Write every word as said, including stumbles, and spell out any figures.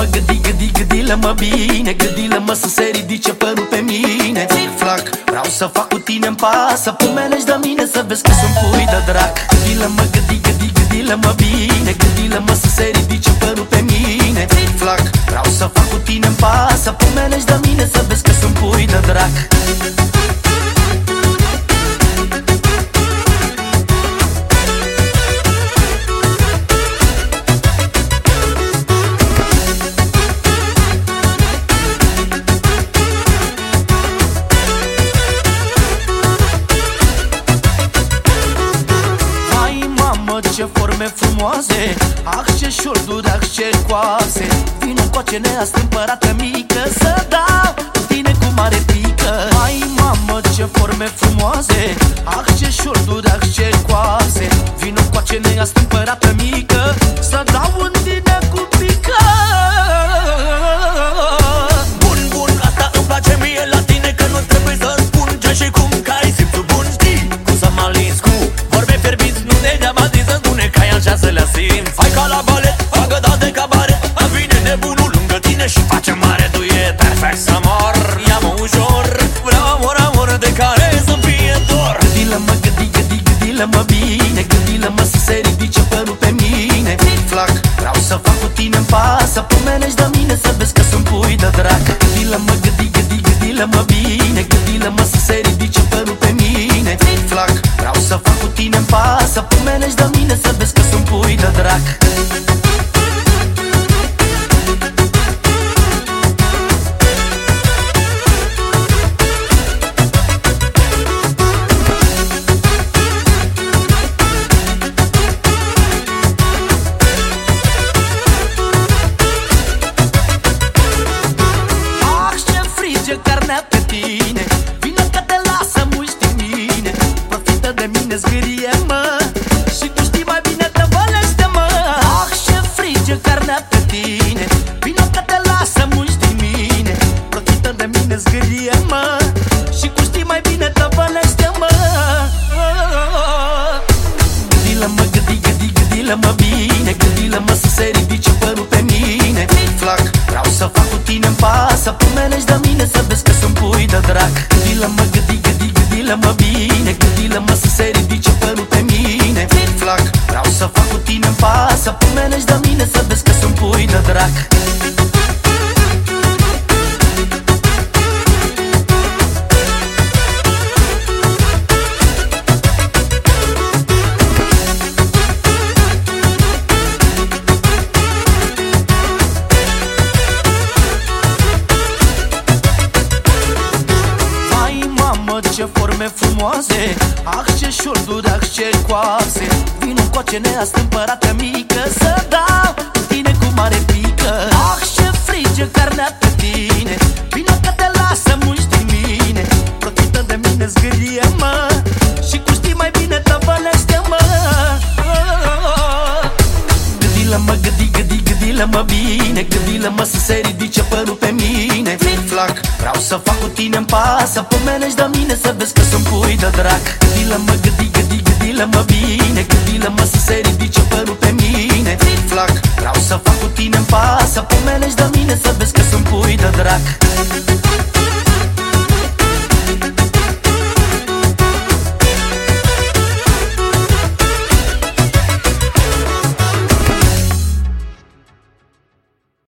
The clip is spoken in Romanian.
gâdi, gâdi, gâdilă-mă bine, gâdilă-mă să se ridice părul pe mine. Tic-flac, vreau să fac cu tine-n pasă, pomenești de mine să vezi că sunt pui de drac. Gâdilă-mă, gâdi, gâdi, gâdilă-mă bine, gâdilă-mă să se ridice părul pe mine. Tic-flac, vreau să fac cu tine-n pasă, pomenești de mine să vezi că sunt pui de drac. Ce forme frumoase, ah ce șolduri, ah ce coase. Vino încoace neastâmpărată mică, să dau cu tine cu mare pică. Ai mamă ce forme frumoase, ah ce șolduri, ah ce coase. Vino încoace neastâmpărată mică, să dau în tine cu pică. Bun, bun, asta îmi place mie la tine, că nu trebuie să-mi spun ce și cum, că ai simțul bun. Știi cum să mă alins cu vorbe fierbinți, nu degeaba așa să le simt. Hai ca la balet, bagă dat de cabaret, îmi vine nebunul lângă tine și face mare. Tu e perfect să mor, ia-mă ușor, vreau amor, amor de care să fie dor. Gâdilă-mă, gâdi, gâdi, gâdilă-mă bine, gâdilă-mă să se ridice părul pe mine. Tic-flac, vreau să fac cu tine-n pasă, pomenești de mine să vezi că sunt pui de drac. Gâdilă-mă, gâdi, gâdi, gâdilă-mă bine, gâdilă-mă să se ridice părul pe mine. Tic-flac, vreau să fac cu tine-n pasă, pomenești de mine să vezi că sunt pui de drac. Ah, ce frige carnea pe tine, vine că te lasă muști în mine. Profită de mine, zgârie-mă, și tu știi mai bine, tăvălește-mă. Ah, ce frige carnea pe tine, vino că te lasă muști din mine. Profită de mine, zgârie-mă, și tu știi mai bine, tăvălește-mă. Gâdilă-mă, gâdi, gâdi, gâdilă-mă bine, gâdilă-mă să se ridice părul pe mine. Tic-flac, vreau să fac cu tine-n pasă, pomenești de mine să vezi că sunt pui de drac. Gâdilă-mă, gâdi, gâdi, gâdilă-mă bine, gâdilă-mă să se ridice părul pe mine. Tic-flac, vreau să fac cu tine-n pasă, pomenești de mine să vezi că sunt pui de drac. Ce forme frumoase, ah ce șolduri, ah ce coase. Vino încoace neastâmpărată mică, să dau cu tine cu mare pică. Ah ce frige carnea pe tine, vino că te lasă muști din mine. Profită de mine, zgârie-mă, și cu știi mai bine, tăvălește-mă. Gâdilă-mă, gâdi, gâdi, gâdilă-mă bine, gâdilă-mă să se ridice părul pe mine. Tic-flac, vreau să fac cu tine-n pasă, pomenești de mine să vezi că sunt pui de drac. Gâdilă-mă, gâdi, gâdi, gâdilă-mă bine, gâdilă-mă să se ridice părul pe mine. Tic-flac, vreau să fac cu tine-n pasă, pomenești de mine să vezi că sunt pui de drac.